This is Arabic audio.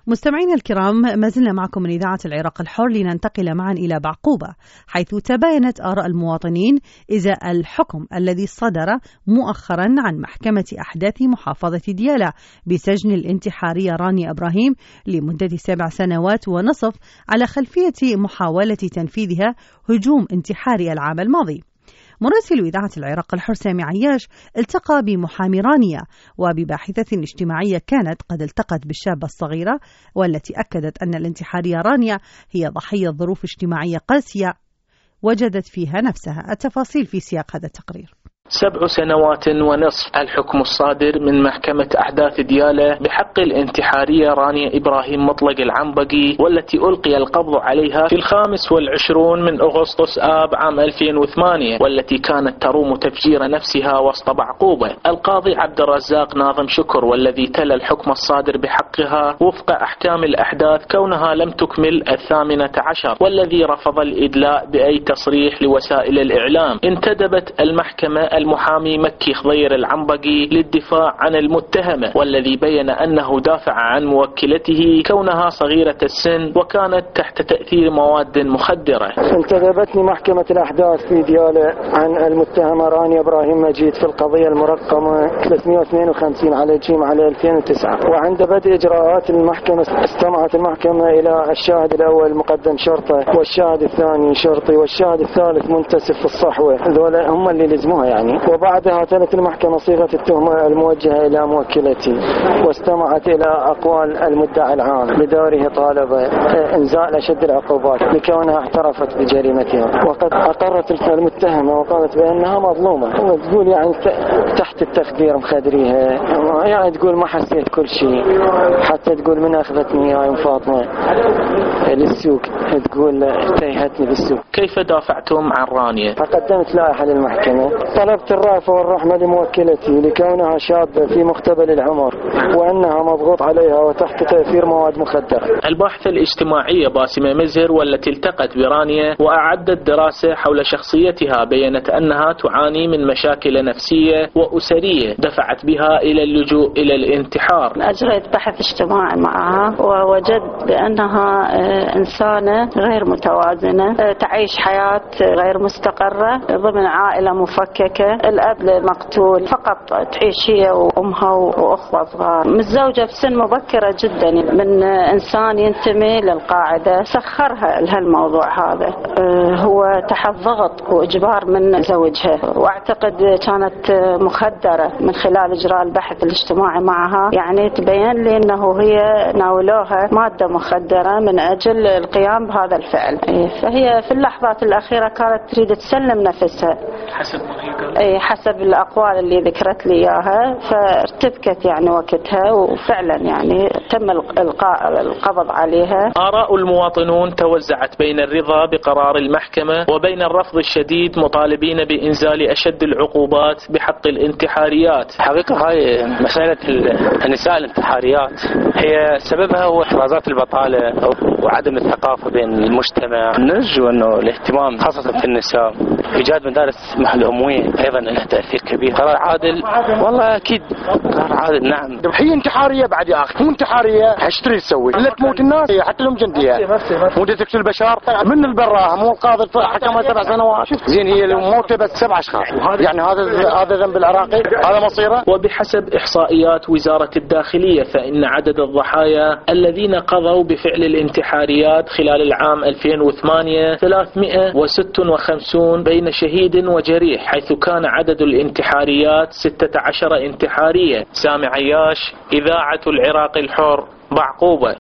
مستمعينا الكرام، ما زلنا معكم من إذاعة العراق الحر لننتقل معا إلى بعقوبة، حيث تباينت آراء المواطنين إزاء الحكم الذي صدر مؤخرا عن محكمة أحداث محافظة ديالى بسجن الانتحارية رانيا إبراهيم لمدة 7 سنوات ونصف على خلفية محاولة تنفيذها هجوم انتحاري العام الماضي. مراسل إذاعة العراق الحر سامي عياش التقى بمحامي رانيا وبباحثة اجتماعية كانت قد التقت بالشابة الصغيرة، والتي أكدت أن الانتحارية رانيا هي ضحية ظروف اجتماعية قاسية وجدت فيها نفسها. التفاصيل في سياق هذا التقرير. 7 سنوات ونصف الحكم الصادر من محكمة أحداث ديالى بحق الانتحارية رانيا إبراهيم مطلق العنبقي، والتي ألقي القبض عليها في 25 من أغسطس آب عام 2008، والتي كانت تروم تفجير نفسها وسط بعقوبة. القاضي عبد الرزاق ناظم شكر والذي تلا الحكم الصادر بحقها وفق أحكام الأحداث كونها لم تكمل 18، والذي رفض الإدلاء بأي تصريح لوسائل الإعلام. انتدبت المحكمة المحامي مكي خضير العنبقي للدفاع عن المتهمة، والذي بين أنه دافع عن موكلته كونها صغيرة السن وكانت تحت تأثير مواد مخدرة. انتدبتني محكمة الأحداث في ديالى عن المتهمة رانيا إبراهيم مجيد في القضية المرقمة 352 على جيم على 2009، وعند بدء إجراءات المحكمة استمعت المحكمة إلى الشاهد الأول مقدم شرطة، والشاهد الثاني شرطي، والشاهد الثالث منتسب في الصحوة. هذول هم اللي لزموها يعني. وبعدها تلت المحكمة صيغة التهمة الموجهة إلى موكلتي، واستمعت إلى أقوال المدعي العام بدوره طالب إنزال أشد العقوبات لكونها اعترفت بجريمتها. وقد أقرت المتهمة وقالت بأنها مظلومة، وتقول يعني تحت التخدير مخدريها، يعني تقول ما حسيت كل شيء، حتى تقول من أخذتني يا أم فاطمة للسوق، تقول تيهتني بالسوق. كيف دافعتم عن رانيا؟ فقدمت لائحة للمحكمة، طلبت الرأفة والرحمة لموكلتي لكونها شابة في مقتبل العمر، وأنها مضغوط عليها وتحت تأثير مواد مخدرة. الباحثة الاجتماعية باسمة مزهر والتي التقت برانيا وأعدت دراسة حول شخصيتها بيّنت أنها تعاني من مشاكل نفسية وأسرية دفعت بها إلى اللجوء إلى الانتحار. أجريت بحث اجتماعي معها ووجدت بأنها إنسانة غير متوازنة، تعيش حياة غير مستقرة ضمن عائلة مفككة، الأب مقتول، فقط تعيش هي وأمها وأخوة صغار، متزوجة في سن مبكرة جدا من إنسان ينتمي للقاعدة، سخرها لهالموضوع هذا. هو تحت ضغط وإجبار من زوجها، وأعتقد كانت مخدرة. من خلال إجراء البحث الاجتماعي معها يعني تبين لي أنه هي ناولوها مادة مخدرة من أجل القيام بهذا الفعل. فهي في اللحظات الأخيرة كانت تريد تسلم نفسها حسب الأقوال اللي ذكرت لي إياها، فارتبكت يعني وقتها، وفعلا يعني تم القبض عليها. آراء المواطنون توزعت بين الرضا بقرار المحكمة وبين الرفض الشديد، مطالبين بإنزال أشد العقوبات بحق الانتحاريات. حقيقة هاي مسألة النساء الانتحاريات هي سببها هو إفرازات البطالة وعدم الثقافة بين المجتمع. نرجو أنه الاهتمام خاصة في النساء، إيجاد مدارس الأموية أيضا لها تأثير كبير. قرار عادل والله أكيد قرار عادل. نعم هي انتحارية بعد يا أخي، مو انتحارية هشتري تسوي إلا تموت الناس حتى لهم جندية، مو تقتل البشر من البراءة، مو القاضي حكمها 7 سنوات. زين هي الموتة بس 7 أشخاص، يعني هذا ذنب العراقي، هذا مصيره. وبحسب إحصائيات وزارة الداخلية فإن عدد الضحايا الذين قضوا بفعل الانتحاريات خلال العام 2008 356 بين شهيد وجريح، حيث كان عدد الانتحاريات 16 انتحارية. سامي عياش، إذاعة العراق الحر، بعقوبة.